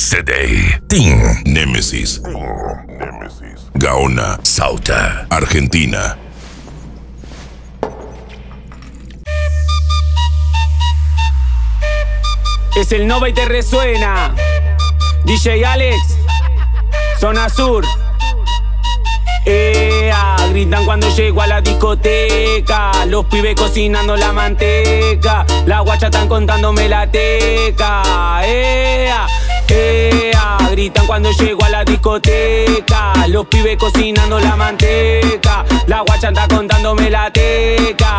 CD, Ting Nemesis, Gaona, Sauta, Argentina. Es el Nova y te resuena. DJ Alex, Zona Sur. Gritan cuando llego a la discoteca. Los pibes cocinando la manteca. La guacha están contándome la teca. Gritan cuando llego a la discoteca. Los pibes cocinando la manteca. La guacha está contándome la teca.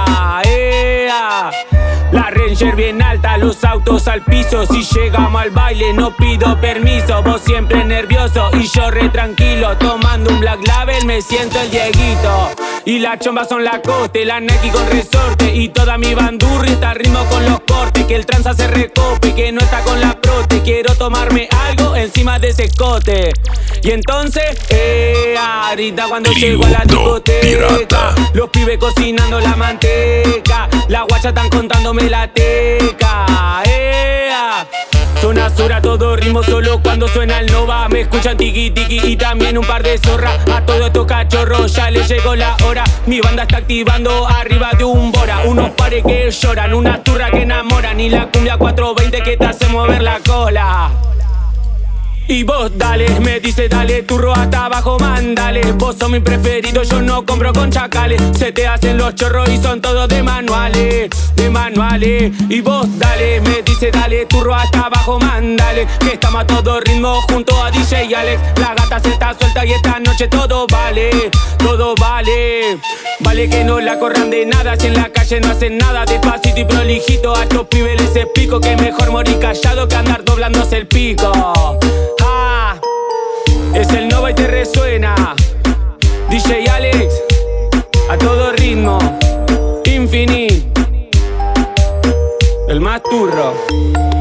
La Ranger bien alta, los autos al piso. Si llegamos al baile no pido permiso. Vos siempre nervioso y yo re tranquilo. Tomando un Black Label me siento el Dieguito. Y las chombas son la coste, la Nike con resorte. Y toda mi bandurria está al ritmo con los cortes. Que el tranza se recope, que no está con la prote. Quiero tomarme algo encima de ese escote. Y entonces, grita cuando llego a la discoteca. Pirata. Los pibes cocinando la manteca. La guacha están contándome la teca. Zona Sur a todo ritmo, solo cuando suena el Nova. Me escuchan tiki tiki y también un par de zorras. A todos estos cachorros ya les llegó la hora. Mi banda está activando arriba de un Bora. Unos pares que lloran, unas turras que enamoran. Y la cumbia 420 que te hace mover la cola. Y vos dale, me dice dale, turro hasta abajo, mándale. Vos sos mi preferido, yo no compro con chacales. Se te hacen los chorros y son todos de manuales, de manuales. Y vos dale, me dice dale, turro hasta abajo, mándale. Que estamos a todo ritmo junto a DJ Alex. La gata se está suelta y esta noche todo vale, todo vale. Vale que no la corran de nada, si en la calle no hacen nada. Despacito y prolijito, a estos pibes les explico que mejor morir callado que andar doblándose el pico. Es el Nova y te resuena. DJ Alex, a todo ritmo. Infinite, el más turro.